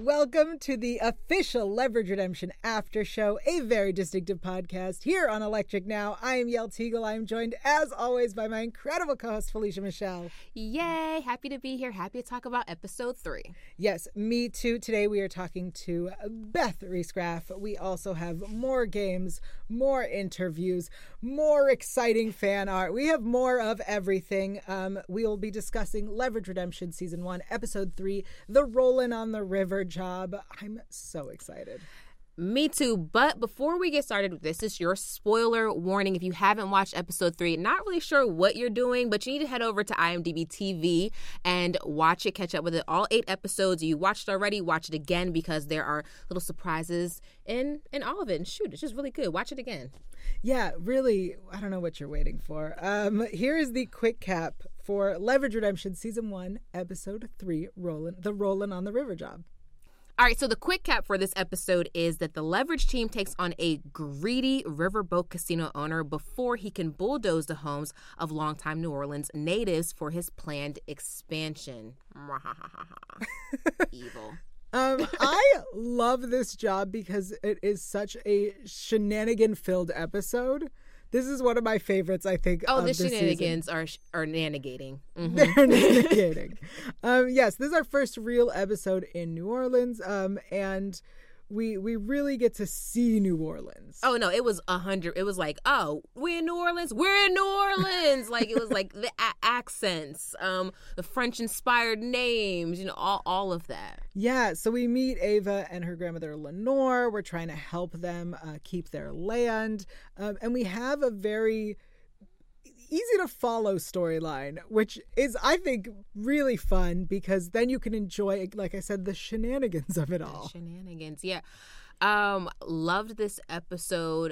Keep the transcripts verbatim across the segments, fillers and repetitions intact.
Welcome to the official Leverage Redemption After Show, a very distinctive podcast here on Electric Now. I am Yael Teagle. I am joined, as always, by my incredible co-host, Felicia Michelle. Yay! Happy to be here. Happy to talk about episode three. Yes, me too. Today we are talking to Beth Riesgraf. We also have more games, more interviews, more exciting fan art. We have more of everything. Um, we will be discussing Leverage Redemption Season one, Episode three, The Rollin' on the River job. I'm so excited. Me too. But before we get started, this is your spoiler warning. If you haven't watched episode three, not really sure what you're doing, but you need to head over to IMDb T V and watch it, catch up with it. All eight episodes. You watched already, watch it again because there are little surprises in, in all of it. And shoot, it's just really good. Watch it again. Yeah, really, I don't know what you're waiting for. Um, here is the quick cap for Leverage Redemption Season one, Episode three, Rollin', The Rollin' on the River job. All right, so the quick cap for this episode is that the Leverage team takes on a greedy riverboat casino owner before he can bulldoze the homes of longtime New Orleans natives for his planned expansion. Evil. Um, I love this job because it is such a shenanigan-filled episode. This is one of my favorites, I think. Oh, of the this shenanigans season. are are nanigating. Mm-hmm. They're nanigating. um, yes, this is our first real episode in New Orleans, um, and we we really get to see New Orleans. Oh no, it was a hundred. It was like, oh, we're in New Orleans. We're in New Orleans. Like it was like the a- accents, um, the French-inspired names, you know, all all of that. Yeah, so we meet Ava and her grandmother Lenore. We're trying to help them uh, keep their land. Um, and we have a very easy to follow storyline, which is, I think, really fun because then you can enjoy, like I said, the shenanigans of it all. The shenanigans, yeah. Um, loved this episode.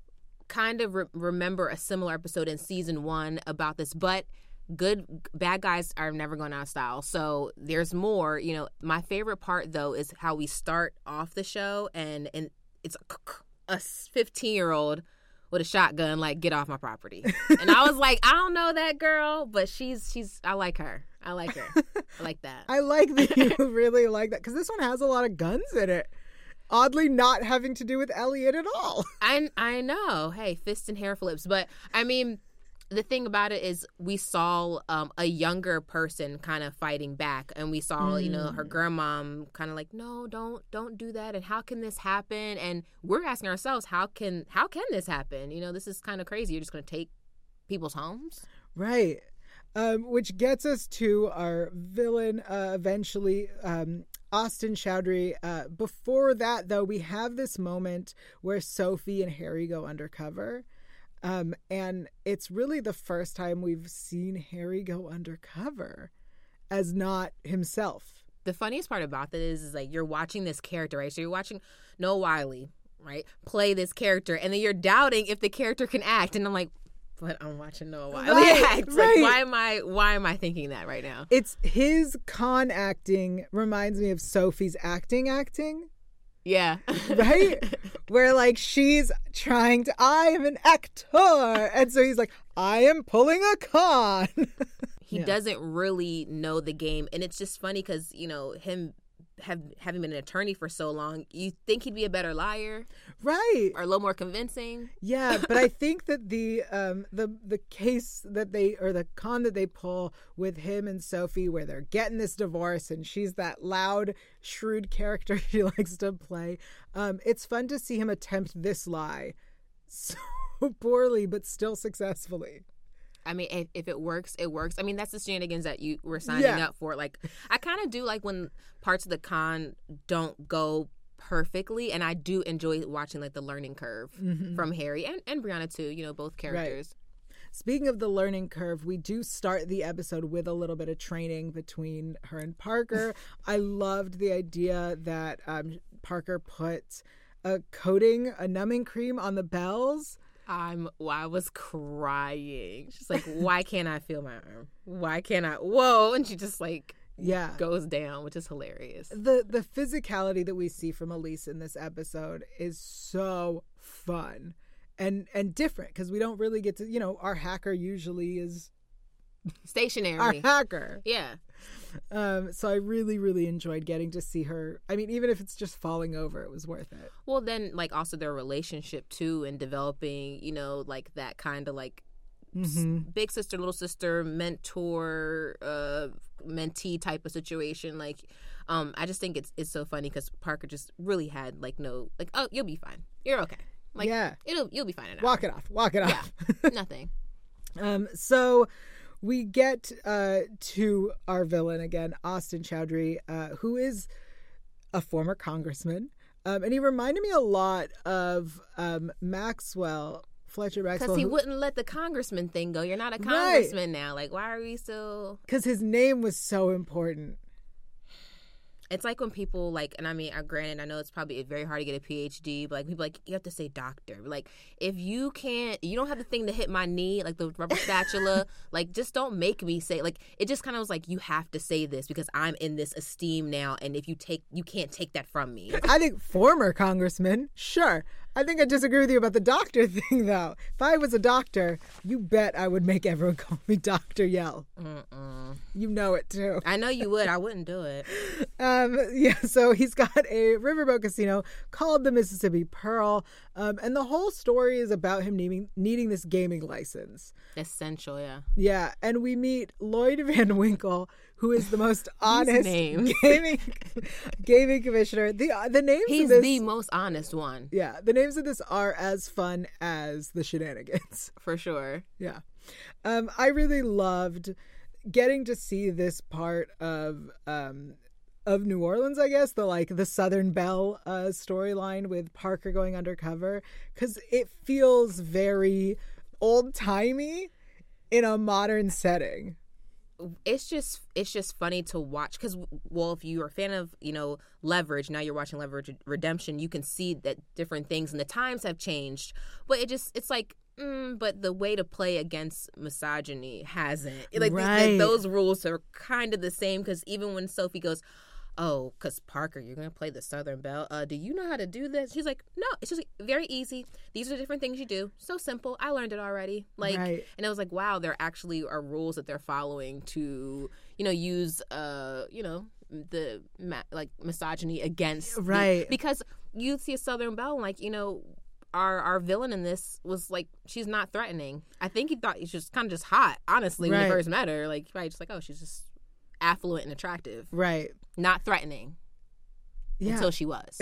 Kind of re- remember a similar episode in season one about this, but good bad guys are never going out of style, so there's more. You know, my favorite part though is how we start off the show and and it's a fifteen year old with a shotgun like, get off my property. And I was like, I don't know that girl, but she's she's I like her I like her I like that. I like that you really like that because this one has a lot of guns in it, oddly not having to do with Elliot at all. I I know, hey, fist and hair flips, but I mean, the thing about it is we saw um, a younger person kind of fighting back, and we saw, mm. you know, her grandmom kind of like, no, don't don't do that. And how can this happen? And we're asking ourselves, how can how can this happen? You know, this is kind of crazy. You're just going to take people's homes? Right. Um, which gets us to our villain uh, eventually, um, Austin Chowdhury. Uh, before that, though, we have this moment where Sophie and Harry go undercover. Um, and it's really the first time we've seen Harry go undercover as not himself. The funniest part about that is, is like you're watching this character, right? So you're watching Noah Wiley, right, play this character, and then you're doubting if the character can act. And I'm like, but I'm watching Noah Wiley right, act. Right. Like, why am I? Why am I thinking that right now? It's his con acting reminds me of Sophie's acting acting. Yeah. Right? Where, like, she's trying to, I am an actor. And so he's like, I am pulling a con. He yeah. doesn't really know the game. And it's just funny because, you know, him have, having been an attorney for so long, you think he'd be a better liar. Right. Or a little more convincing. Yeah, but I think that the um the the case that they, or the con that they pull with him and Sophie, where they're getting this divorce and she's that loud, shrewd character she likes to play, um, it's fun to see him attempt this lie so poorly but still successfully. I mean, if, if it works, it works. I mean, that's the shenanigans that you were signing yeah. up for. Like, I kind of do like when parts of the con don't go perfectly, and I do enjoy watching like the learning curve mm-hmm. from Harry and, and Brianna too, you know, both characters. Right. Speaking of the learning curve, we do start the episode with a little bit of training between her and Parker. I loved the idea that um, Parker put a coating, a numbing cream on the bells. I'm. Well, I was crying. She's like, "Why can't I feel my arm? Why can't I?" Whoa! And she just like, yeah, goes down, which is hilarious. The the physicality that we see from Elise in this episode is so fun and and different because we don't really get to, you know, our hacker usually is stationary. Our hacker, yeah. Um, so I really, really enjoyed getting to see her. I mean, even if it's just falling over, it was worth it. Well, then, like, also their relationship, too, and developing, you know, like, that kind of, like, Mm-hmm. big sister, little sister, mentor, uh, mentee type of situation. Like, um, I just think it's it's so funny because Parker just really had, like, no, like, oh, you'll be fine. You're okay. Like, yeah. it'll you'll be fine. In an Walk hour. it off. Walk it off. Yeah. Nothing. Um, so we get uh, to our villain again, Austin Chowdhury, uh, who is a former congressman. Um, and he reminded me a lot of um, Maxwell, Fletcher Maxwell. Because he who, wouldn't let the congressman thing go. You're not a congressman right. now. Like, why are we still... Because his name was so important. It's like when people, like, and I mean, granted, I know it's probably very hard to get a P H D, but, like, people, like, you have to say doctor. Like, if you can't, you don't have the thing to hit my knee, like the rubber spatula, like, just don't make me say, like, it just kind of was like, you have to say this because I'm in this esteem now, and if you take, you can't take that from me. I think former congressman, sure. I think I disagree with you about the doctor thing, though. If I was a doctor, you bet I would make everyone call me Doctor Yell. Mm-mm. You know it, too. I know you would. I wouldn't do it. Um, yeah, so he's got a riverboat casino called the Mississippi Pearl, um, and the whole story is about him needing, needing this gaming license. Essential, yeah. Yeah, and we meet Lloyd Van Winkle, who is the most honest gaming gaming commissioner. The the names He's of this, the most honest one. Yeah, the names of this are as fun as the shenanigans. For sure. Yeah. Um, I really loved getting to see this part of um, of New Orleans, I guess, the like the Southern Belle uh, storyline with Parker going undercover, because it feels very old-timey in a modern setting. It's just it's just funny to watch because, well, if you're a fan of, you know, Leverage, now you're watching Leverage Redemption, you can see that different things and the times have changed, but it just it's like mm, but the way to play against misogyny hasn't, like right. th- those rules are kind of the same, because even when Sophie goes, oh, because Parker, you're going to play the Southern Belle. Uh, do you know how to do this? She's like, no, it's just like, very easy. These are different things you do. So simple. I learned it already. Like, right. And it was like, wow, there actually are rules that they're following to, you know, use, uh, you know, the ma- like misogyny against. Right. The, because you see a Southern Belle, like, you know, our our villain in this was like, she's not threatening. I think he thought she was kind of just hot, honestly, when right. he first met her. Like, probably just like, oh, she's just affluent and attractive. Right. Not threatening. Yeah. Until she was.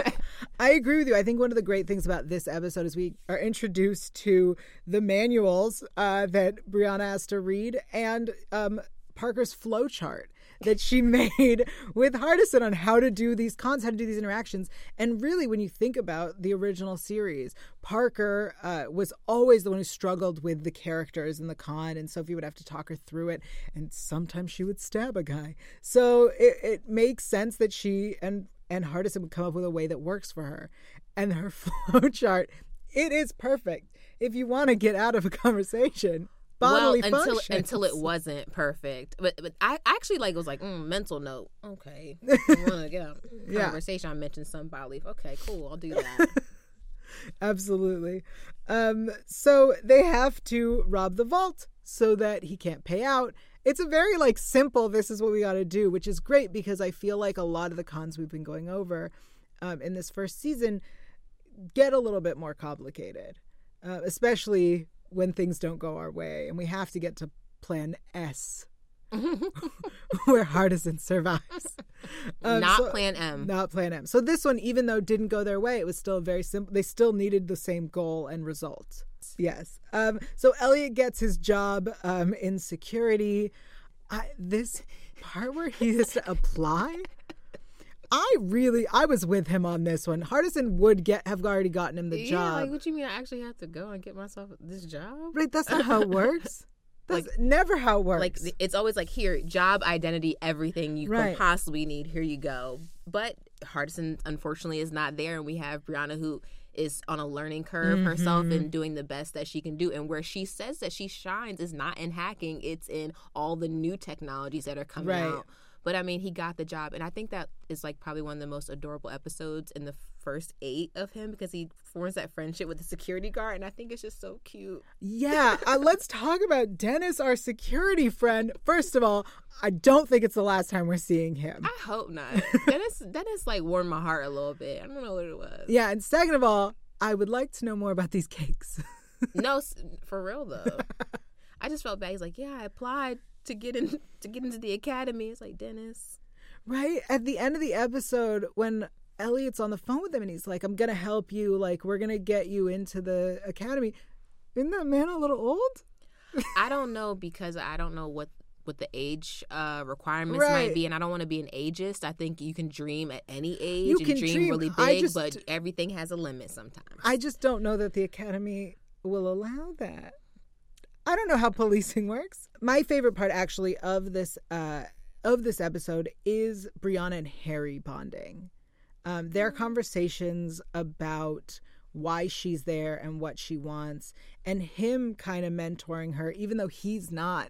I agree with you. I think one of the great things about this episode is we are introduced to the manuals uh, that Brianna has to read, and um, Parker's flow chart that she made with Hardison on how to do these cons, how to do these interactions. And really, when you think about the original series, Parker uh, was always the one who struggled with the characters in the con, and Sophie would have to talk her through it, and sometimes she would stab a guy. So it, it makes sense that she and, and Hardison would come up with a way that works for her. And her flow chart, it is perfect. If you want to get out of a conversation... Well, until until it wasn't perfect, but but I actually like was like mm, mental note. Okay, I want to get a yeah. conversation. I mentioned some bodily. Okay, cool. I'll do that. Absolutely. Um, so they have to rob the vault so that he can't pay out. It's a very like simple. This is what we got to do, which is great because I feel like a lot of the cons we've been going over um, in this first season get a little bit more complicated, uh, especially when things don't go our way, and we have to get to plan S, where Hardison survives. Um, not so, plan M. Not plan M. So this one, even though it didn't go their way, it was still very simple. They still needed the same goal and result. Yes. Um, so Elliot gets his job um, in security. I, this part where he has to apply... I really, I was with him on this one. Hardison would get have already gotten him the yeah, job. Like, what you mean? I actually have to go and get myself this job? Right, that's not how it works. That's like, never how it works. Like, it's always like, here, job, identity, everything you right. could possibly need. Here you go. But Hardison, unfortunately, is not there, and we have Brianna, who is on a learning curve mm-hmm. herself and doing the best that she can do. And where she says that she shines is not in hacking; it's in all the new technologies that are coming right. out. But I mean, he got the job, and I think that is like probably one of the most adorable episodes in the first eight of him, because he forms that friendship with the security guard, and I think it's just so cute. Yeah, uh, let's talk about Dennis, our security friend. First of all, I don't think it's the last time we're seeing him. I hope not. Dennis, Dennis like warmed my heart a little bit. I don't know what it was. Yeah, and second of all, I would like to know more about these cakes. No, for real though. I just felt bad. He's like, yeah, I applied to get in to get into the academy. It's like, Dennis. Right? At the end of the episode, when Elliot's on the phone with him and he's like, I'm going to help you. Like, we're going to get you into the academy. Isn't that man a little old? I don't know, because I don't know what, what the age uh, requirements right. might be. And I don't want to be an ageist. I think you can dream at any age you and can dream, dream really big, just, but everything has a limit sometimes. I just don't know that the academy will allow that. I don't know how policing works. My favorite part, actually, of this uh, of this episode is Brianna and Harry bonding. Um, their conversations about why she's there and what she wants, and him kind of mentoring her, even though he's not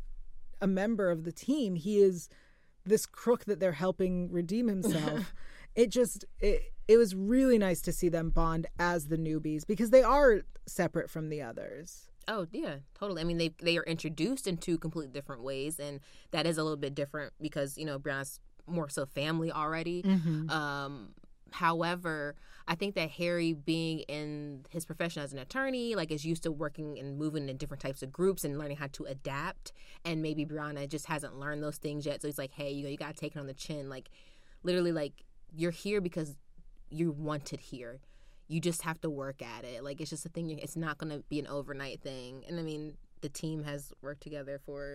a member of the team. He is this crook that they're helping redeem himself. It just, it, it was really nice to see them bond as the newbies, because they are separate from the others. Oh, yeah, totally. I mean, they they are introduced in two completely different ways, and that is a little bit different because, you know, Brianna's more so family already. Mm-hmm. Um, however, I think that Harry, being in his profession as an attorney, like, is used to working and moving in different types of groups and learning how to adapt. And maybe Brianna just hasn't learned those things yet. So he's like, hey, you know, you got to take it on the chin. Like, literally, like, you're here because you're wanted here. You just have to work at it. Like, it's just a thing. It's not going to be an overnight thing. And, I mean, the team has worked together for,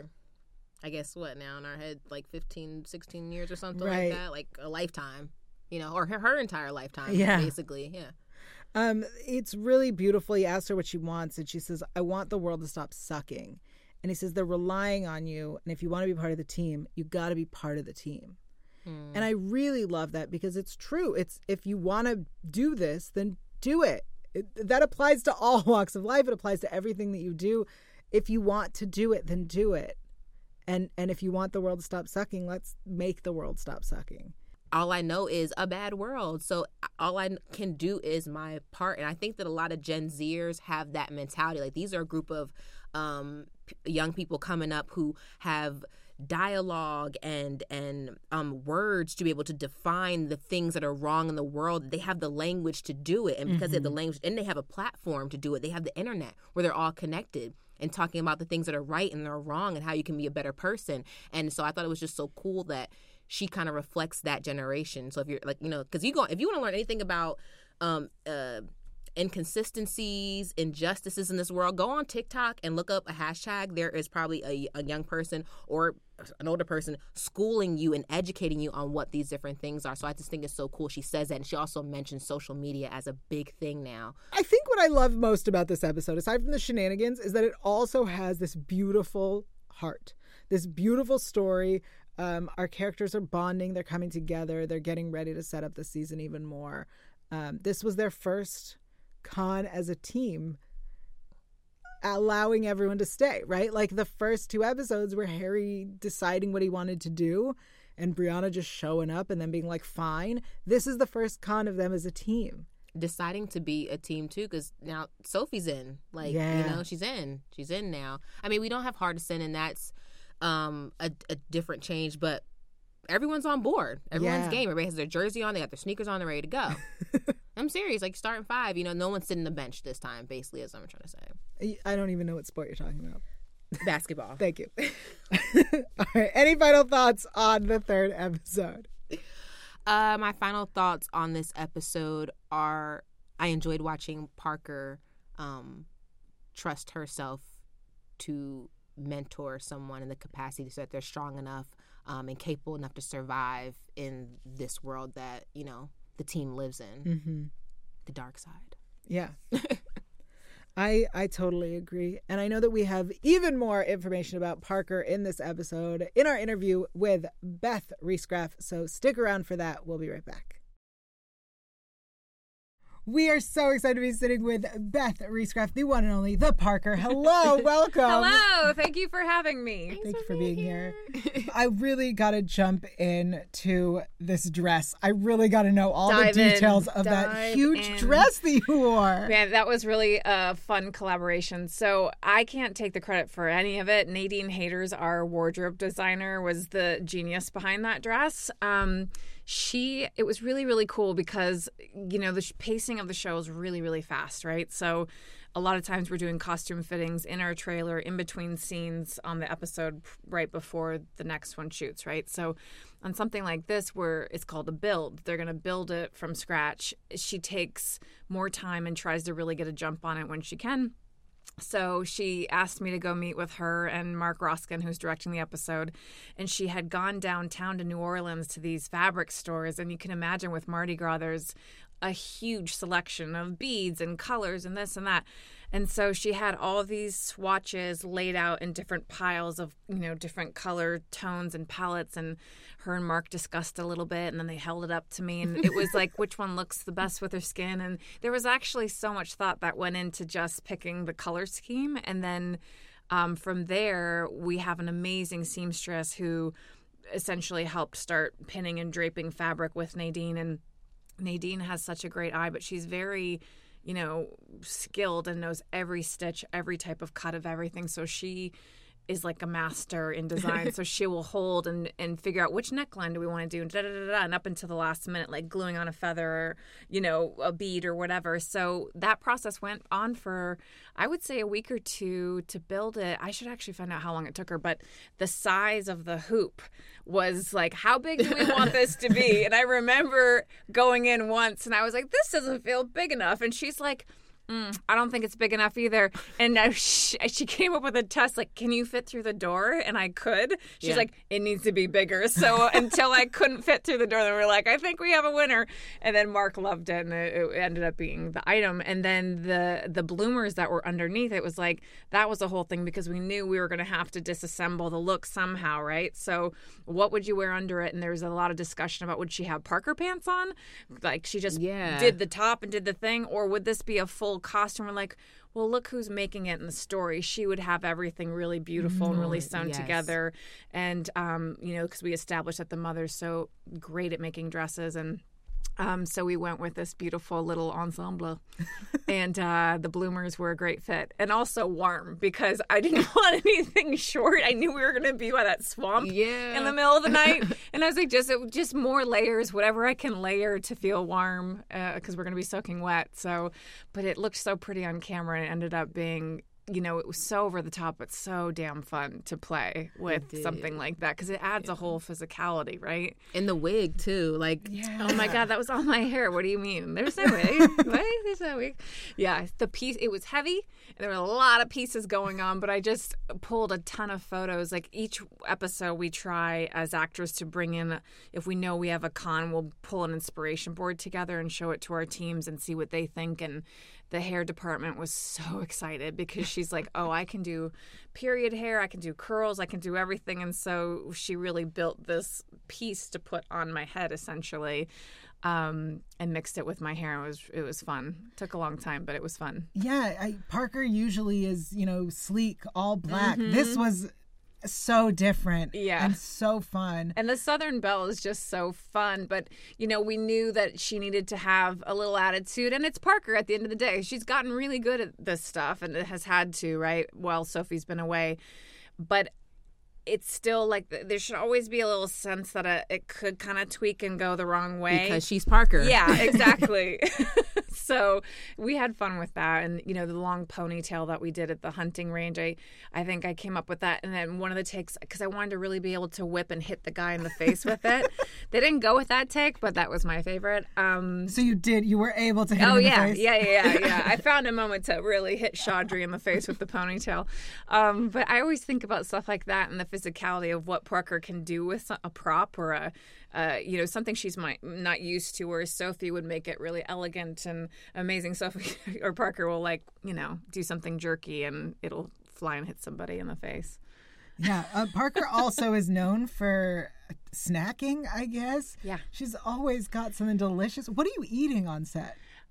I guess, what now in our head, like fifteen, sixteen years or something right. like that. Like, a lifetime, you know, or her, her entire lifetime, yeah. basically. Yeah. Um, it's really beautiful. He asked her what she wants, and she says, I want the world to stop sucking. And he says, they're relying on you. And if you want to be part of the team, you got to be part of the team. Hmm. And I really love that, because it's true. It's if you want to do this, then do it. it. That applies to all walks of life. It applies to everything that you do. If you want to do it, then do it. And and if you want the world to stop sucking, let's make the world stop sucking. All I know is a bad world. So all I can do is my part. And I think that a lot of Gen Zers have that mentality. Like, these are a group of um, young people coming up who have dialogue and and um words to be able to define the things that are wrong in the world. They have the language to do it, and because mm-hmm. they have the language and they have a platform to do it, they have the internet where they're all connected and talking about the things that are right and they're wrong and how you can be a better person. And so I thought it was just so cool that she kind of reflects that generation. So if you're like, you know, because you go if you want to learn anything about um uh inconsistencies, injustices in this world, go on TikTok and look up a hashtag. There is probably a, a young person or an older person schooling you and educating you on what these different things are. So I just think it's so cool she says that. And she also mentions social media as a big thing now. I think what I love most about this episode, aside from the shenanigans, is that it also has this beautiful heart, this beautiful story. Um, our characters are bonding. They're coming together. They're getting ready to set up the season even more. Um, this was their first con as a team, allowing everyone to stay, right? Like, the first two episodes were Harry deciding what he wanted to do and Brianna just showing up and then being like, fine. This is the first con of them as a team. Deciding to be a team, too, because now Sophie's in. Like, yeah. you know, she's in. She's in now. I mean, we don't have Hardison, and that's um, a, a different change, but everyone's on board. Everyone's yeah. game. Everybody has their jersey on. They got their sneakers on. They're ready to go. I'm serious. Like, starting five, you know, no one's sitting the bench this time, basically, is what I'm trying to say. I don't even know what sport you're talking about. Basketball. Thank you. All right. Any final thoughts on the third episode? Uh, my final thoughts on this episode are I enjoyed watching Parker um, trust herself to mentor someone in the capacity so that they're strong enough um, and capable enough to survive in this world that, you know, the team lives in. Mm-hmm. The dark side. Yeah. I I totally agree. And I know that we have even more information about Parker in this episode in our interview with Beth Riesgraff. So stick around for that. We'll be right back. We are so excited to be sitting with Beth Riescraft, the one and only, the Parker. Hello, welcome. Hello, thank you for having me. Thanks Thank you for being here. here. I really got to jump into this dress. I really got to know all Dive the details in. of Dive that huge in. dress that you wore. Man, that was really a fun collaboration. So I can't take the credit for any of it. Nadine Haters, our wardrobe designer, was the genius behind that dress. Um, she, it was really, really cool because, you know, the pacing of the show is really, really fast, right? So a lot of times we're doing costume fittings in our trailer in between scenes on the episode right before the next one shoots, right? So on something like this where it's called a build, they're going to build it from scratch. She takes more time and tries to really get a jump on it when she can. So she asked me to go meet with her and Mark Roskin, who's directing the episode. And she had gone downtown to New Orleans to these fabric stores. And you can imagine with Mardi Gras, there's a huge selection of beads and colors and this and that. And so she had all of these swatches laid out in different piles of, you know, different color tones and palettes. And her and Mark discussed a little bit, and then they held it up to me. And it was like, which one looks the best with her skin? And there was actually so much thought that went into just picking the color scheme. And then um, from there, we have an amazing seamstress who essentially helped start pinning and draping fabric with Nadine. And Nadine has such a great eye, but she's very, you know, skilled and knows every stitch, every type of cut of everything. So she is like a master in design. So she will hold and, and figure out which neckline do we want to do, and, da, da, da, da, and up until the last minute, like gluing on a feather or, you know, a bead or whatever. So that process went on for, I would say, a week or two to build it. I should actually find out how long it took her, but the size of the hoop was like, how big do we want this to be? And I remember going in once and I was like, this doesn't feel big enough. And she's like, Mm, I don't think it's big enough either. And uh, she, she came up with a test, like, can you fit through the door? And I could. She's yeah. like, it needs to be bigger. So until I couldn't fit through the door, then we were like, I think we have a winner. And then Mark loved it, and it, it ended up being the item. And then the the bloomers that were underneath, it was like, that was the whole thing because we knew we were going to have to disassemble the look somehow, right? So what would you wear under it? And there was a lot of discussion about, would she have Parker pants on? Like, she just yeah. did the top and did the thing? Or would this be a full costume? We're like, well, look who's making it in the story. She would have everything really beautiful and really sewn yes. together. And, um, you know, because we established that the mother's so great at making dresses. And um, so we went with this beautiful little ensemble. And uh, the bloomers were a great fit. And also warm because I didn't want anything short. I knew we were going to be by that swamp yeah. in the middle of the night. And I was like, just it, just more layers, whatever I can layer to feel warm because uh, we're going to be soaking wet. So, but it looked so pretty on camera, and it ended up being, you know, it was so over the top, but so damn fun to play with something like that because it adds yeah. a whole physicality, right? In the wig, too. Like, yeah. oh my God, that was all my hair. What do you mean? There's no wig. What? There's no wig. Yeah, the piece, it was heavy. And there were a lot of pieces going on, but I just pulled a ton of photos. Like each episode, we try as actors to bring in, if we know we have a con, we'll pull an inspiration board together and show it to our teams and see what they think. And the hair department was so excited because she's like, oh, I can do period hair, I can do curls, I can do everything. And so she really built this piece to put on my head, essentially, um, and mixed it with my hair. It was it was fun. Took a long time, but it was fun. Yeah, I, Parker usually is, you know, sleek, all black. Mm-hmm. This was so different yeah. and so fun. And the Southern Belle is just so fun. But, you know, we knew that she needed to have a little attitude. And it's Parker at the end of the day. She's gotten really good at this stuff and it has had to, right, while Sophie's been away. But it's still like there should always be a little sense that a, it could kind of tweak and go the wrong way. Because she's Parker. Yeah, exactly. So we had fun with that. And, you know, the long ponytail that we did at the hunting range, I, I think I came up with that. And then one of the takes, because I wanted to really be able to whip and hit the guy in the face with it. They didn't go with that take, but that was my favorite. Um, so you did, you were able to hit oh, him in yeah, the face? yeah, yeah, yeah, yeah. I found a moment to really hit Chaudry in the face with the ponytail. Um, but I always think about stuff like that and the physicality of what Parker can do with a prop or a, uh, you know, something she's might, not used to, whereas Sophie would make it really elegant and amazing. Sophie or Parker will, like, you know, do something jerky and it'll fly and hit somebody in the face. Yeah. Uh, Parker also is known for snacking, I guess. Yeah. She's always got something delicious. What are you eating on set?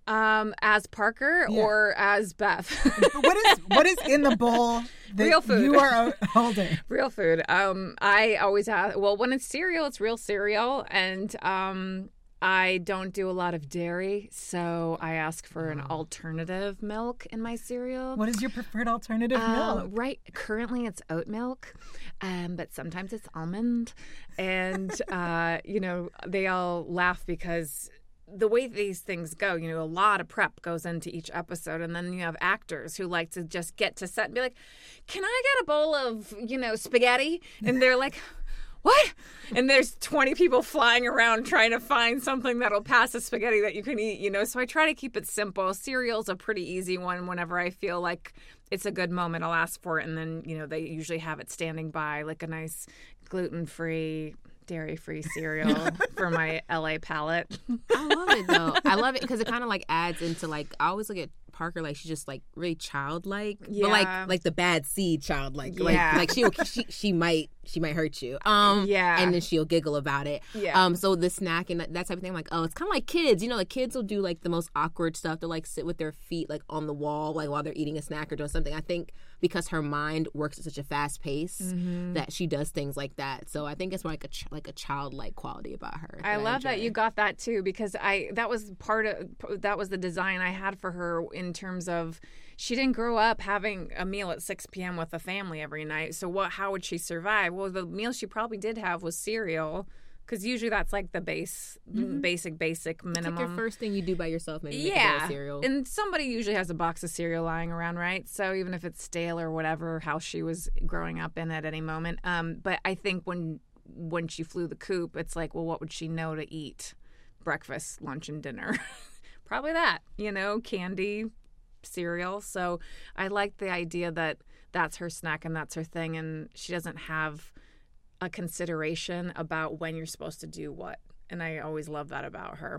Um, as Parker Yeah. or as Beth? What is what is in the bowl that Real food. you are holding? Real food. Um, I always ask. Well, when it's cereal, it's real cereal, and um, I don't do a lot of dairy, so I ask for an alternative milk in my cereal. What is your preferred alternative Um, milk? right. Currently, it's oat milk, um, but sometimes it's almond. And, uh, you know, they all laugh because the way these things go, you know, a lot of prep goes into each episode. And then you have actors who like to just get to set and be like, can I get a bowl of, you know, spaghetti? And they're like, what? And there's twenty people flying around trying to find something that'll pass as spaghetti that you can eat, you know? So I try to keep it simple. Cereal's a pretty easy one. Whenever I feel like it's a good moment, I'll ask for it. And then, you know, they usually have it standing by, like a nice gluten-free, dairy-free cereal for my L A palate. I love it though. I love it because it kind of like adds into like I always look at Parker like she's just like really childlike, Yeah. but like like the bad seed childlike. Like Yeah. like she'll she she might she might hurt you. Um Yeah. and then she'll giggle about it. Yeah. Um so the snack and that, that type of thing, I'm like, oh, it's kind of like kids. You know, like kids will do like the most awkward stuff. They'll like sit with their feet like on the wall like while they're eating a snack or doing something. I think because her mind works at such a fast pace Mm-hmm. that she does things like that. So I think it's more like a ch- like a childlike quality about her. I love that enjoy. you got that too, because I that was part of that was the design I had for her in terms of she didn't grow up having a meal at six p.m. with a family every night. So what? How would she survive? Well, the meal she probably did have was cereal, because usually that's like the base, Mm-hmm. basic, basic It's minimum. like your first thing you do by yourself, maybe make a bowl yeah, of cereal. and somebody usually has a box of cereal lying around, right? So even if it's stale or whatever house she was growing up in at any moment. Um, but I think when when she flew the coop, it's like, well, what would she know to eat? Breakfast, lunch, and dinner. Probably that, you know, candy, cereal. So I like the idea that that's her snack and that's her thing, and she doesn't have a consideration about when you're supposed to do what. And I always love that about her.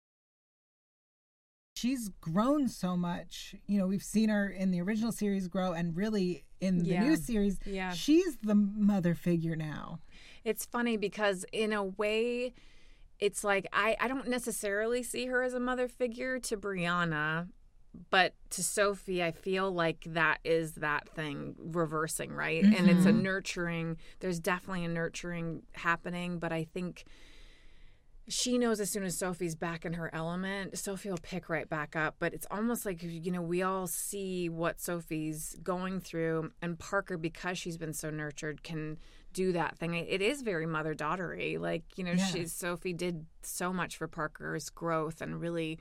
She's grown so much. You know, we've seen her in the original series grow, and really in the Yeah. new series, Yeah. she's the mother figure now. It's funny because in a way, it's like I, I don't necessarily see her as a mother figure to Brianna, but to Sophie, I feel like that is that thing reversing, right? And it's a nurturing, there's definitely a nurturing happening, but I think she knows as soon as Sophie's back in her element, Sophie will pick right back up. But it's almost like, you know, we all see what Sophie's going through, and Parker, because she's been so nurtured, can do that thing. It is very mother-daughtery. Like, you know, Yeah. she's Sophie did so much for Parker's growth and really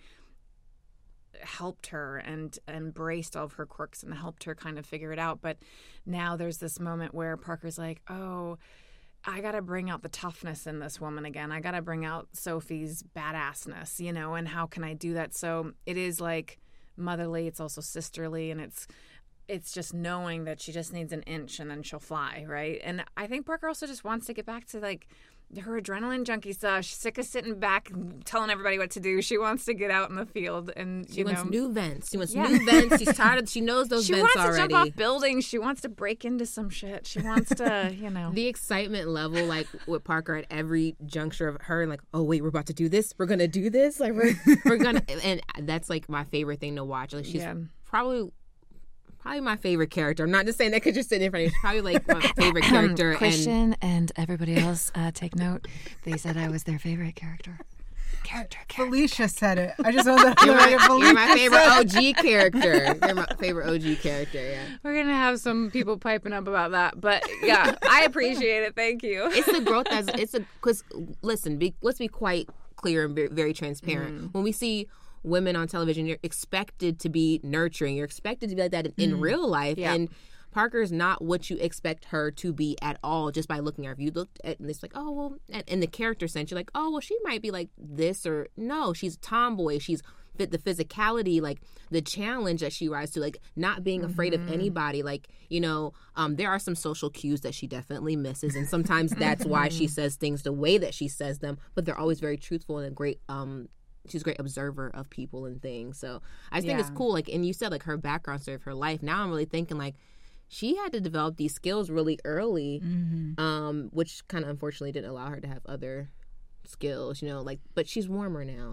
helped her and embraced all of her quirks and helped her kind of figure it out. But now there's this moment where Parker's like, oh, I got to bring out the toughness in this woman again. I got to bring out Sophie's badassness, you know, and how can I do that? So it is like motherly. It's also sisterly, and it's it's just knowing that she just needs an inch and then she'll fly, right? And I think Parker also just wants to get back to like her adrenaline junkie stuff. She's sick of sitting back telling everybody what to do. She wants to get out in the field and, She you wants know. new vents. She wants Yeah. new vents. She's tired of. She knows those She vents wants to already. jump off buildings. She wants to break into some shit. She wants to, you know. The excitement level, like with Parker at every juncture of her, like, oh wait, we're about to do this. We're gonna do this. Like we're we're gonna, and that's like my favorite thing to watch. Like she's Yeah. probably. Probably my favorite character. I'm not just saying that because you're sitting in front of me. She's probably like my favorite character. Christian and everybody else, uh, take note. They said I was their favorite character. Character, character. Felicia said it. I just want to You're my, Felicia you're my favorite said O G character. You're my favorite O G character, yeah. We're going to have some people piping up about that. But yeah, I appreciate it. Thank you. It's the growth as it's a, because listen, be, let's be quite clear and very, very transparent. Mm. When we see women on television, you're expected to be nurturing. You're expected to be like that in, in real life. Yeah. And Parker's not what you expect her to be at all just by looking at her. If you looked at and it's like, oh, well, in the character sense, you're like, oh, well, she might be like this or no, she's a tomboy. She's fit the physicality, like the challenge that she rises to, like not being afraid Mm-hmm. of anybody. Like, you know, um, there are some social cues that she definitely misses. And sometimes that's why she says things the way that she says them. But they're always very truthful and a great um she's a great observer of people and things. So I just think Yeah. it's cool. Like, and you said like her background story of her life. Now I'm really thinking like she had to develop these skills really early, um, which kind of unfortunately didn't allow her to have other skills, you know, like, but she's warmer now.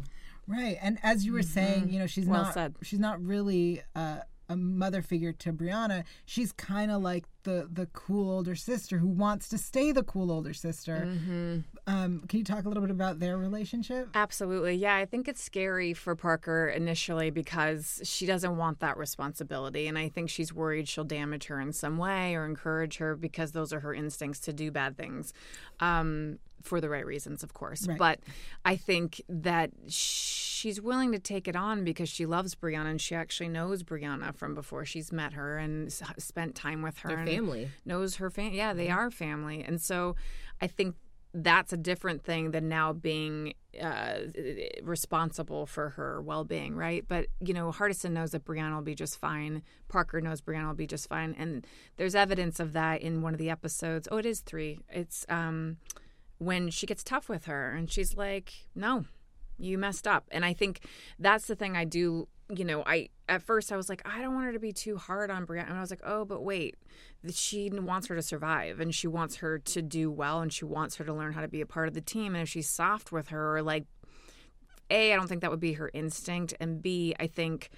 Right. And as you were mm-hmm. saying, you know, she's well not said. she's not really uh, a mother figure to Brianna. She's kind of like the the cool older sister who wants to stay the cool older sister. Mm-hmm. Um, can you talk a little bit about their relationship? Absolutely. Yeah, I think it's scary for Parker initially because she doesn't want that responsibility. And I think she's worried she'll damage her in some way or encourage her because those are her instincts to do bad things. Um, for the right reasons, of course. Right. But I think that she's willing to take it on because she loves Brianna and she actually knows Brianna from before she's met her and spent time with her. Their and family. Knows her family. Yeah, they are family. And so I think that's a different thing than now being uh, responsible for her well-being, right? But, you know, Hardison knows that Brianna will be just fine. Parker knows Brianna will be just fine. And there's evidence of that in one of the episodes. Oh, it is three. It's... um. when she gets tough with her and she's like, no, you messed up. And I think that's the thing I do, you know, I, at first I was like, I don't want her to be too hard on Brianna. And I was like, oh, but wait, she wants her to survive and she wants her to do well and she wants her to learn how to be a part of the team. And if she's soft with her, or like, A, I don't think that would be her instinct. And B, I think,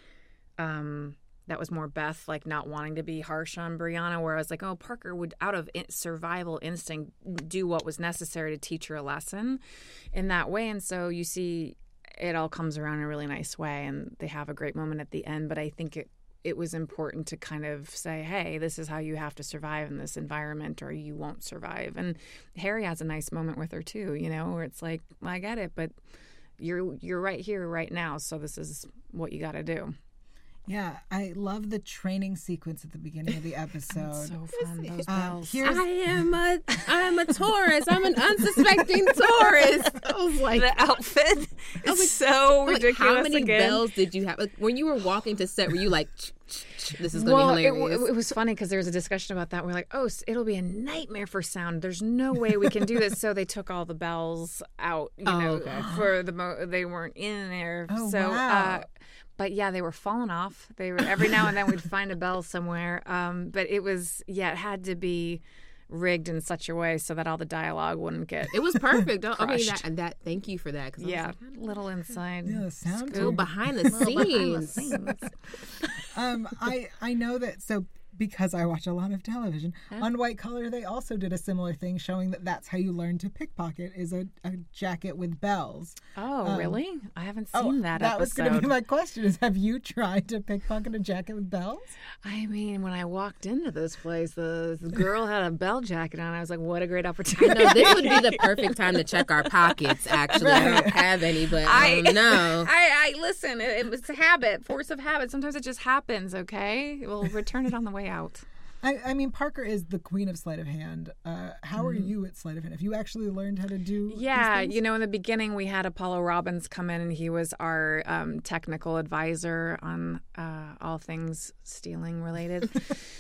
um, that was more Beth, like, not wanting to be harsh on Brianna, where I was like, oh, Parker would, out of survival instinct, do what was necessary to teach her a lesson in that way. And so you see it all comes around in a really nice way, and they have a great moment at the end. But I think it, it was important to kind of say, hey, this is how you have to survive in this environment or you won't survive. And Harry has a nice moment with her, too, you know, where it's like, well, I get it, but you're you're right here right now, so this is what you got to do. Yeah, I love the training sequence at the beginning of the episode. It's so fun, those um, bells. I am a, I'm a Taurus. I'm an unsuspecting Taurus. I was like, the outfit is like, so like, ridiculous. How many again. bells did you have? Like, when you were walking to set, were you like, this is going well, to be hilarious? It, it was funny because there was a discussion about that. We're like, oh, it'll be a nightmare for sound. There's no way we can do this. So they took all the bells out, you oh, know, okay. for the mo- they weren't in there. Oh, so, wow. uh, But yeah, they were falling off. They were every now and then we'd find a bell somewhere. Um, but it was yeah, it had to be rigged in such a way so that all the dialogue wouldn't get. It was perfect. I mean, crushed. that, that. Thank you for that. Yeah, I was like, little inside. Yeah, the sound. Go behind the scenes. Behind the scenes. um, I I know that so. Because I watch a lot of television. Huh? On White Collar, they also did a similar thing showing that that's how you learn to pickpocket is a, a jacket with bells. Oh, um, really? I haven't seen oh, that That episode. was going to be my question is, have you tried to pickpocket a jacket with bells? I mean, when I walked into this place, the, the girl had a bell jacket on. I was like, what a great opportunity. I know, this would be the perfect time to check our pockets, actually. Right. I don't have any, but I don't know. I, I listen, it, it was a habit, force of habit. Sometimes it just happens, okay? We'll return it on the way out. I, I mean, Parker is the queen of sleight of hand. Uh, how are you at sleight of hand? Have you actually learned how to do Yeah, these things? You know, in the beginning, we had Apollo Robbins come in, and he was our um, technical advisor on uh, all things stealing related.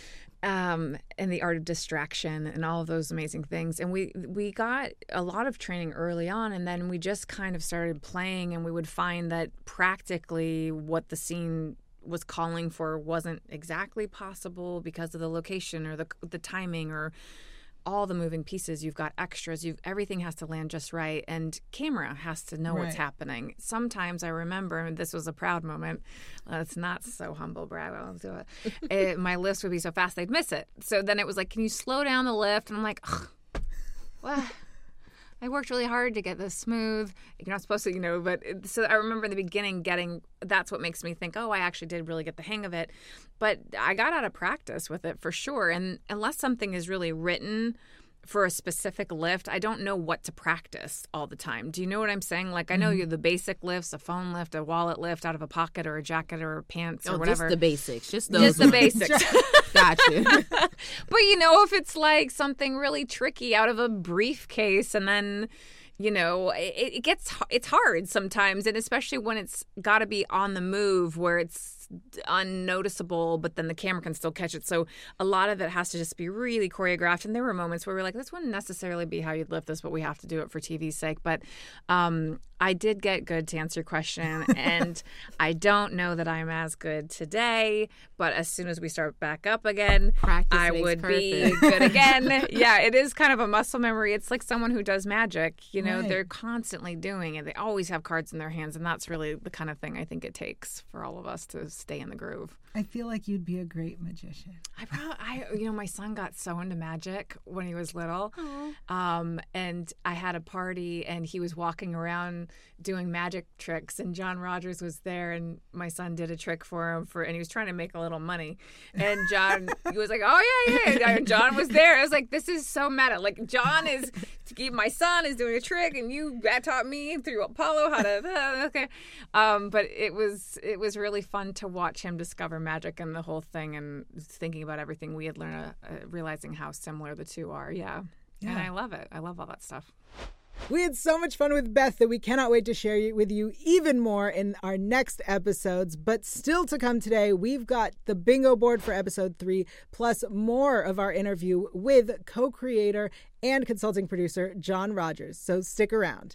Um, and the art of distraction and all of those amazing things. And we we got a lot of training early on, and then we just kind of started playing, and we would find that practically what the scene was calling for wasn't exactly possible because of the location or the the timing or all the moving pieces. You've got extras. You've everything has to land just right, and camera has to know right. what's happening. Sometimes I remember, and this was a proud moment. Uh, it's not so humble brag. I'll do it. it. My lifts would be so fast they'd miss it. So then it was like, "Can you slow down the lift?" And I'm like, "Ugh, what?" I worked really hard to get this smooth. You're not supposed to, you know, but it, so I remember in the beginning getting, that's what makes me think, oh, I actually did really get the hang of it. But I got out of practice with it for sure. And unless something is really written for a specific lift, I don't know what to practice all the time. Do you know what I'm saying? Like, I know mm-hmm. you the basic lifts, a phone lift, a wallet lift out of a pocket or a jacket or pants or oh, whatever. Just the basics. Just those. Just the basics. Gotcha. But, you know, if it's like something really tricky out of a briefcase and then, you know, it, it gets, it's hard sometimes. And especially when it's got to be on the move where it's unnoticeable, but then the camera can still catch it. So a lot of it has to just be really choreographed. And there were moments where we were like, this wouldn't necessarily be how you'd lift this, but we have to do it for T V's sake. But um, I did get good, to answer your question. And I don't know that I'm as good today, but as soon as we start back up again, Practice I makes would perfect. be good again. Yeah, it is kind of a muscle memory. It's like someone who does magic, you know, know, Right. they're constantly doing it. They always have cards in their hands, and that's really the kind of thing I think it takes for all of us to stay in the groove. I feel like you'd be a great magician. I probably, I, you know, my son got so into magic when he was little, um, and I had a party, and he was walking around doing magic tricks, and John Rogers was there, and my son did a trick for him for, and he was trying to make a little money, and John he was like, "Oh yeah, yeah," and John was there. I was like, "This is so meta." Like John is, my son is doing a trick, and you that taught me through Apollo how to uh, okay, um, but it was it was really fun to watch him discover magic and the whole thing, and thinking about everything we had learned, uh, uh, realizing how similar the two are. Yeah. Yeah. And I love it. I love all that stuff. We had so much fun with Beth that we cannot wait to share with you even more in our next episodes. But still to come today, we've got the bingo board for episode three, plus more of our interview with co-creator and consulting producer John Rogers. So stick around.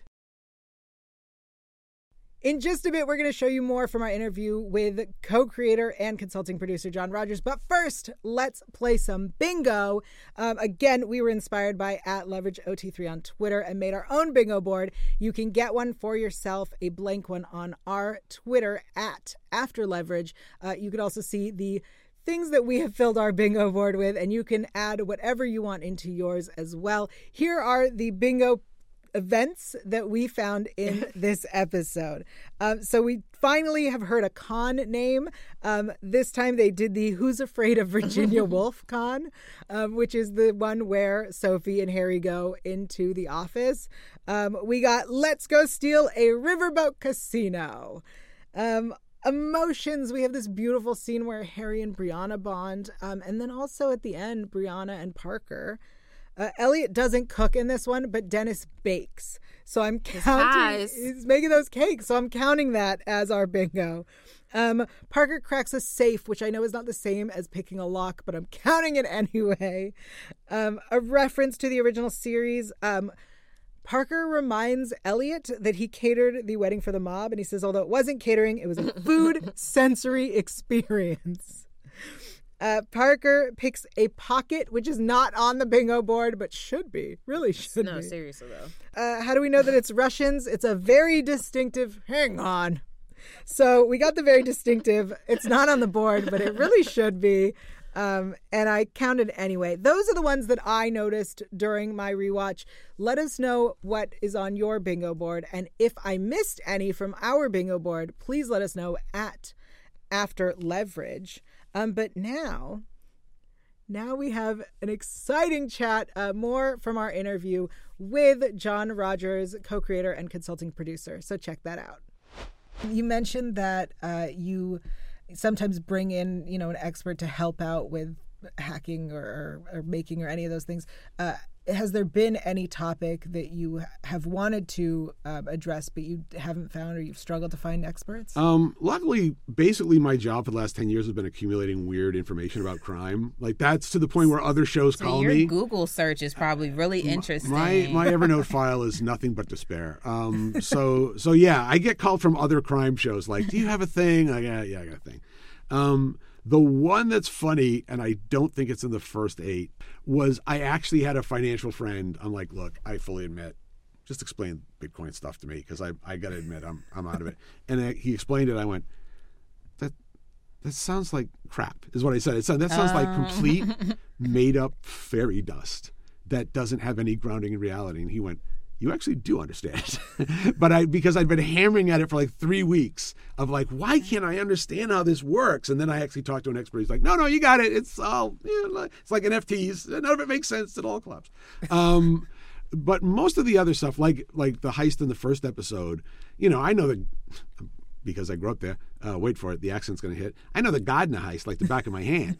In just a bit, we're going to show you more from our interview with co-creator and consulting producer John Rogers. But first, let's play some bingo. Um, again, we were inspired by at Leverage O T three on Twitter and made our own bingo board. You can get one for yourself, a blank one, on our Twitter at After Leverage. Uh, you can also see the things that we have filled our bingo board with, and you can add whatever you want into yours as well. Here are the bingo events that we found in this episode. Um, so we finally have heard a con name. Um, this time they did the Who's Afraid of Virginia Woolf con, um, which is the one where Sophie and Harry go into the office. Um, we got Let's Go Steal a Riverboat Casino. Um, Emotions, we have this beautiful scene where Harry and Brianna bond. Um, and then also at the end, Brianna and Parker. Uh, Elliot doesn't cook in this one, but Dennis bakes. So I'm counting. Pies. He's making those cakes. So I'm counting that as our bingo. Um, Parker cracks a safe, which I know is not the same as picking a lock, but I'm counting it anyway. Um, a reference to the original series. Um, Parker reminds Elliot that he catered the wedding for the mob. And he says, although it wasn't catering, it was a food sensory experience. Uh, Parker picks a pocket, which is not on the bingo board, but should be. Really should no, be. seriously, though. Uh, how do we know that it's Russians? It's a very distinctive... Hang on. So we got the very distinctive. It's not on the board, but it really should be. Um, and I counted anyway. Those are the ones that I noticed during my rewatch. Let us know what is on your bingo board. And if I missed any from our bingo board, please let us know at After Leverage. Um, but now, now we have an exciting chat, uh, more from our interview with John Rogers, co-creator and consulting producer. So check that out. You mentioned that uh, you sometimes bring in, you know, an expert to help out with hacking or, or, or making or any of those things. Uh, has there been any topic that you have wanted to um, address but you haven't found, or you've struggled to find experts? Um, luckily, basically my job for the last ten years has been accumulating weird information about crime. Like that's to the point where other shows So call your me. Google search is probably really interesting. My my Evernote file is nothing but despair. Um, so so yeah, I get called from other crime shows. Like, do you have a thing? Like, yeah, yeah, I got a thing. Um, the one that's funny, and I don't think it's in the first eight, was I actually had a financial friend. I'm like, look, I fully admit, just explain Bitcoin stuff to me because I I got to admit I'm I'm out of it. And I, he explained it. I went, that that sounds like crap, is what I said. It sounds, that sounds Uh. like complete made up fairy dust that doesn't have any grounding in reality. And he went, you actually do understand. But I, because I'd been hammering at it for like three weeks of like, why can't I understand how this works? And then I actually talked to an expert. He's like, no, no, you got it. It's all, you know, it's like N F Ts. None of it makes sense. It all collapsed. Um, but most of the other stuff, like, like the heist in the first episode, you know, I know that because I grew up there, uh, wait for it, the accent's going to hit. I know the Gardner heist like the back of my hand.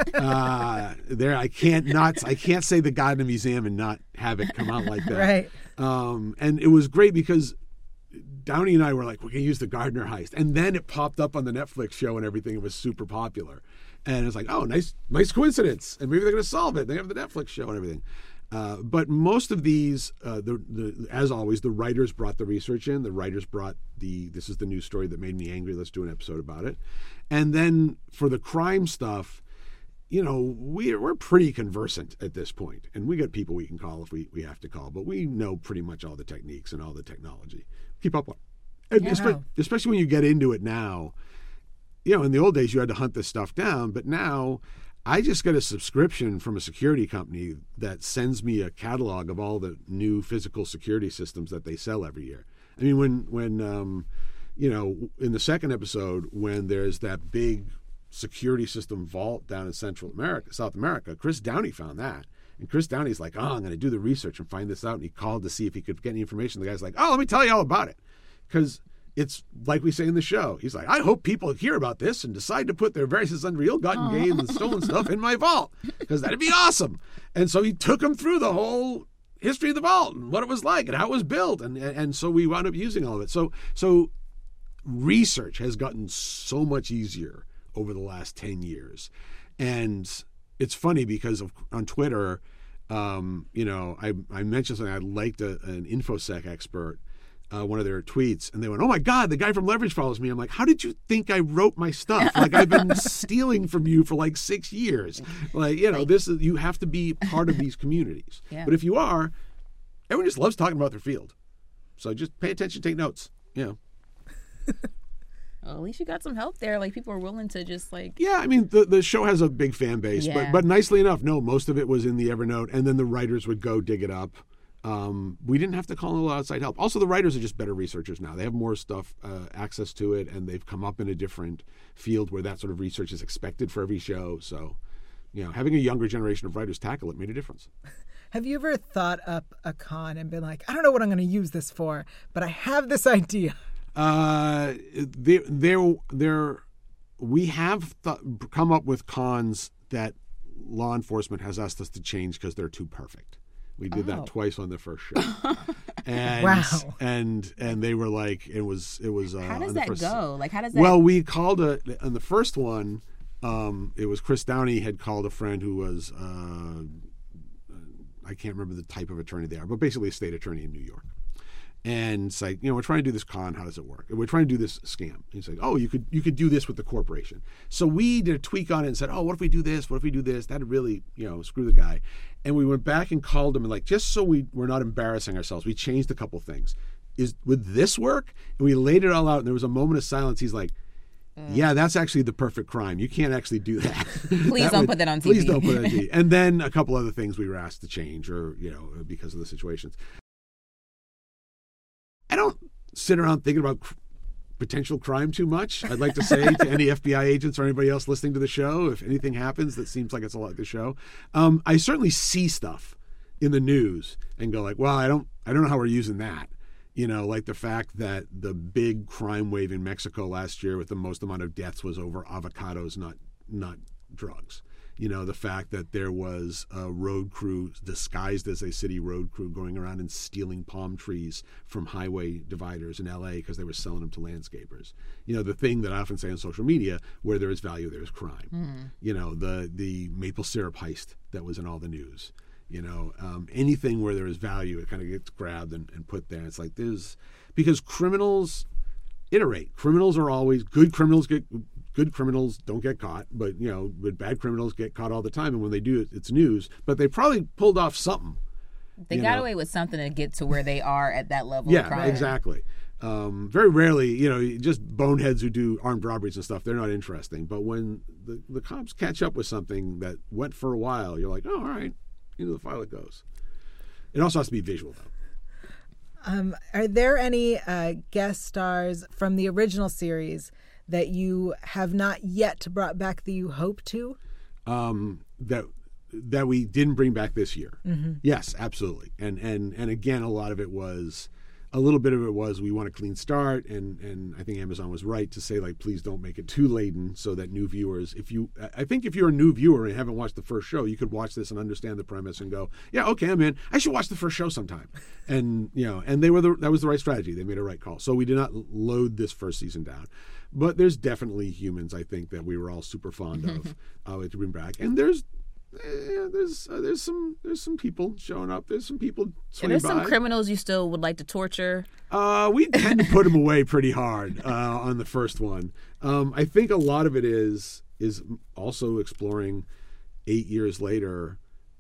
Uh, there, I can't not, I can't say the Gardner Museum and not have it come out like that. Right. Um, and it was great because Downey and I were like, we can use the Gardner heist. And then it popped up on the Netflix show and everything. It was super popular. And it's like, oh, nice, nice coincidence. And maybe they're going to solve it. They have the Netflix show and everything. Uh, but most of these, uh, the, the, as always, the writers brought the research in. The writers brought the, this is the news story that made me angry. Let's do an episode about it. And then for the crime stuff, you know, we're, we're pretty conversant at this point. And we got people we can call if we, we have to call. But we know pretty much all the techniques and all the technology. Keep up on it. And Yeah. espe- especially when you get into it now. You know, in the old days, you had to hunt this stuff down. But now I just get a subscription from a security company that sends me a catalog of all the new physical security systems that they sell every year. I mean, when, when um, you know, in the second episode, when there's that big security system vault down in Central America, South America, Chris Downey found that. And Chris Downey's like, oh, I'm going to do the research and find this out. And he called to see if he could get any information. The guy's like, oh, let me tell you all about it. Because it's like we say in the show. He's like, I hope people hear about this and decide to put their various unreal ill-gotten gains and stolen stuff in my vault, because that'd be awesome. And so he took him through the whole history of the vault and what it was like and how it was built. And, and so we wound up using all of it. So, so research has gotten so much easier over the last ten years. And it's funny because of, on Twitter, um, you know, I, I mentioned something. I liked a, an InfoSec expert, uh, one of their tweets, and they went, oh my God, the guy from Leverage follows me. I'm like, how did you think I wrote my stuff? Like, I've been stealing from you for like six years. Like, you know, like, this is, you have to be part of these communities. Yeah. But if you are, everyone just loves talking about their field. So just pay attention, take notes. You know. Well, at least you got some help there. Like, people are willing to just like. Yeah, I mean, the, the show has a big fan base, Yeah. but but nicely enough, no, most of it was in the Evernote, and then the writers would go dig it up. Um, we didn't have to call a little outside help. Also, the writers are just better researchers now. They have more stuff, uh, access to it, and they've come up in a different field where that sort of research is expected for every show. So, you know, having a younger generation of writers tackle it made a difference. Have you ever thought up a con and been like, I don't know what I'm going to use this for, but I have this idea? Uh, there, there, there. We have th- come up with cons that law enforcement has asked us to change because they're too perfect. We did Oh. that twice on the first show, and Wow. and and they were like, it was it was. Uh, How does on the that first- go? Like, how does that? Well, we called a on the first one. Um, it was Chris Downey had called a friend who was uh, I can't remember the type of attorney they are, but basically a state attorney in New York. And it's like, you know, we're trying to do this con. How does it work? And we're trying to do this scam. He's like, oh, you could you could do this with the corporation. So we did a tweak on it and said, oh, what if we do this? What if we do this? That'd really, you know, screw the guy. And we went back and called him and like, just so we we're not embarrassing ourselves, we changed a couple things. Is would this work? And we laid it all out. And there was a moment of silence. He's like, yeah, that's actually the perfect crime. You can't actually do that. Please That don't would- put that on T V. Please don't put it on T V. And then a couple other things we were asked to change, or you know, because of the situations. I don't sit around thinking about cr- potential crime too much. I'd like to say to any F B I agents or anybody else listening to the show, if anything happens that seems like it's a lot like the show, um, I certainly see stuff in the news and go like, well, I don't, I don't know how we're using that. You know, like the fact that the big crime wave in Mexico last year with the most amount of deaths was over avocados, not not drugs. You know, the fact that there was a road crew disguised as a city road crew going around and stealing palm trees from highway dividers in L A because they were selling them to landscapers. You know, the thing that I often say on social media, where there is value, there is crime. Mm. You know, the the maple syrup heist that was in all the news. You know, um, anything where there is value, it kind of gets grabbed and, and put there. It's like there's, because criminals iterate. Criminals are always, good criminals get, good criminals don't get caught, but, you know, but bad criminals get caught all the time. And when they do, it's news. But they probably pulled off something. They you got know. away with something to get to where they are at that level of Yeah, crime. exactly. Um, very rarely, you know, just boneheads who do armed robberies and stuff, they're not interesting. But when the, the cops catch up with something that went for a while, you're like, oh, all right. Into the file it goes. It also has to be visual, though. Um, are there any uh, guest stars from the original series that you have not yet brought back that you hope to? Um, that that we didn't bring back this year. Mm-hmm. Yes, absolutely. And and and again, a lot of it was, a little bit of it was we want a clean start, and and I think Amazon was right to say, like, please don't make it too laden so that new viewers, if you, I think if you're a new viewer and haven't watched the first show, you could watch this and understand the premise and go, yeah, okay, I'm in. I should watch the first show sometime. And, you know, and they were the, that was the right strategy. They made a right call. So we did not load this first season down. But there's definitely humans, I think, that we were all super fond of uh, to bring back. And there's, Yeah, there's uh, there's some there's some people showing up. There's some people And swinging there's by. some criminals you still would like to torture. Uh, we tend to put them away pretty hard uh, on the first one. Um, I think a lot of it is is also exploring, eight years later,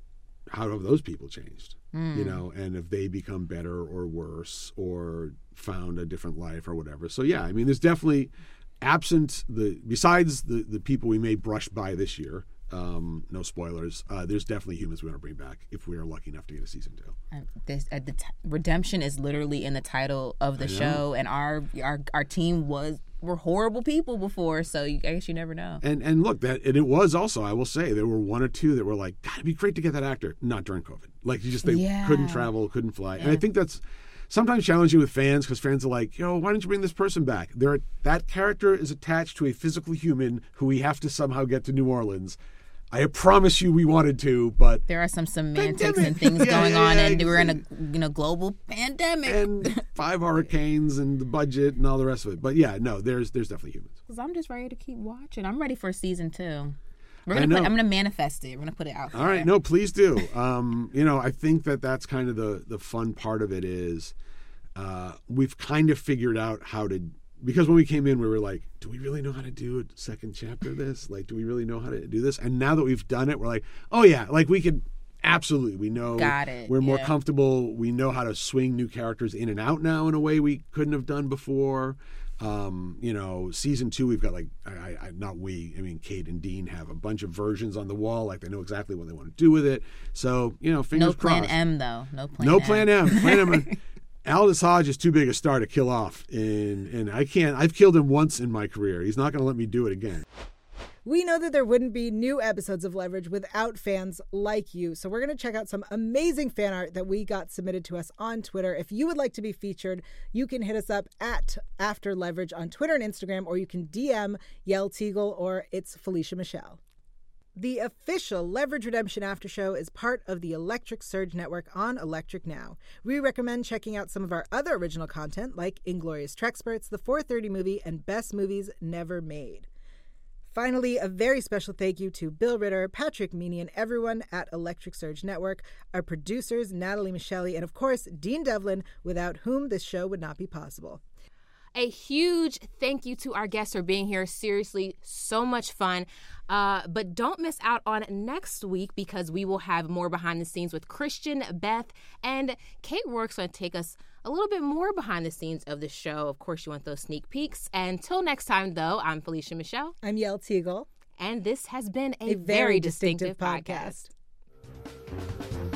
how have those people changed? Mm. You know, and if they become better or worse or found a different life or whatever. So yeah, I mean, there's definitely absent the besides the the people we may brush by this year. Um, no spoilers. Uh, there's definitely humans we want to bring back if we are lucky enough to get a season two. And this, uh, the t- redemption is literally in the title of the show, and our our our team was were horrible people before, so you, I guess you never know. And and look, that and it was also, I will say, there were one or two that were like, God, it'd be great to get that actor. Not during COVID. Like you just they Yeah. couldn't travel, couldn't fly, Yeah. and I think that's sometimes challenging with fans because fans are like, yo, why don't you bring this person back? There, that character is attached to a physical human who we have to somehow get to New Orleans. I promise you we wanted to, but There are some semantics Pandemic. and things Yeah, going yeah, on, yeah, and we're in a exactly. you know global pandemic. and five hurricanes and the budget and all the rest of it. But yeah, no, there's there's definitely humans. Because I'm just ready to keep watching. I'm ready for season two. We're I gonna know. put, I'm gonna manifest it. We're gonna put it out there. All right, no, please do. Um, you know, I think that that's kind of the the fun part of it is uh, we've kind of figured out how to. Because when we came in, we were like, do we really know how to do a second chapter of this? Like, do we really know how to do this? And now that we've done it, we're like, oh, yeah, like we could absolutely. We know Got it, we're more yeah. comfortable. We know how to swing new characters in and out now in a way we couldn't have done before. Um, you know, season two, we've got like, I, I, not we, I mean, Kate and Dean have a bunch of versions on the wall. Like, they know exactly what they want to do with it. So, you know, fingers No plan crossed. M though. No plan. No M. plan M. Plan M. Aldous Hodge is too big a star to kill off, and and I can't. I've killed him once in my career. He's not going to let me do it again. We know that there wouldn't be new episodes of Leverage without fans like you. So we're going to check out some amazing fan art that we got submitted to us on Twitter. If you would like to be featured, you can hit us up at After Leverage on Twitter and Instagram, or you can D M Yell Teagle or It's Felicia Michelle. The official Leverage Redemption After Show is part of the Electric Surge Network on Electric Now. We recommend checking out some of our other original content like Inglorious Trexperts, The four thirty Movie, and Best Movies Never Made. Finally, a very special thank you to Bill Ritter, Patrick Meany, and everyone at Electric Surge Network, our producers, Natalie Michelli, and of course, Dean Devlin, without whom this show would not be possible. A huge thank you to our guests for being here. Seriously, so much fun. Uh, but don't miss out on next week because we will have more behind the scenes with Christian, Beth, and Kate Rourke's going to take us a little bit more behind the scenes of the show. Of course, you want those sneak peeks. Until next time, though, I'm Felicia Michelle. I'm Yell Teagle. And this has been a, A very, very distinctive, distinctive podcast. podcast.